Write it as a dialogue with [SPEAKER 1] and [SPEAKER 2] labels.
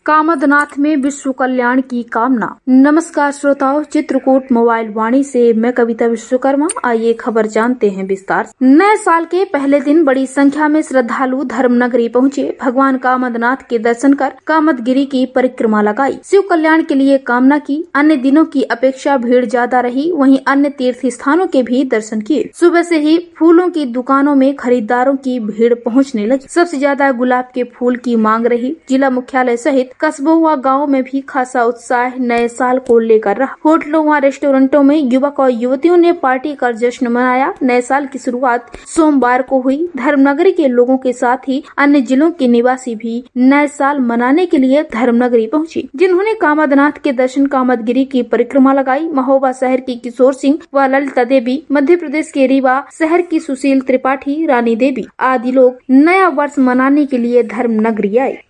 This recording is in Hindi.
[SPEAKER 1] कामदनाथ में विश्व कल्याण की कामना। नमस्कार श्रोताओं, चित्रकूट मोबाइल वाणी से मैं कविता विश्वकर्मा। आइए खबर जानते हैं विस्तार से। नए साल के पहले दिन बड़ी संख्या में श्रद्धालु धर्मनगरी पहुंचे। भगवान कामदनाथ के दर्शन कर कामदगिरी की परिक्रमा लगाई, शिव कल्याण के लिए कामना की। अन्य दिनों की अपेक्षा भीड़ ज्यादा रही, वहीं अन्य तीर्थ स्थानों के भी दर्शन किए। सुबह से ही फूलों की दुकानों में खरीदारों की भीड़ पहुँचने लगी। सबसे ज्यादा गुलाब के फूल की मांग रही। जिला मुख्यालय सहित कस्बों व गाँव में भी खासा उत्साह नए साल को लेकर रहा। होटलों व रेस्टोरेंटों में युवक और युवतियों ने पार्टी कर जश्न मनाया। नए साल की शुरुआत सोमवार को हुई। धर्मनगरी के लोगों के साथ ही अन्य जिलों के निवासी भी नए साल मनाने के लिए धर्मनगरी पहुंचे, जिन्होंने कामदनाथ के दर्शन, कामदगिरी की परिक्रमा लगाई। महोबा शहर की किशोर सिंह व ललिता देवी, मध्य प्रदेश के रीवा शहर की सुशील त्रिपाठी, रानी देवी आदि लोग नया वर्ष मनाने के लिए धर्मनगरी आए।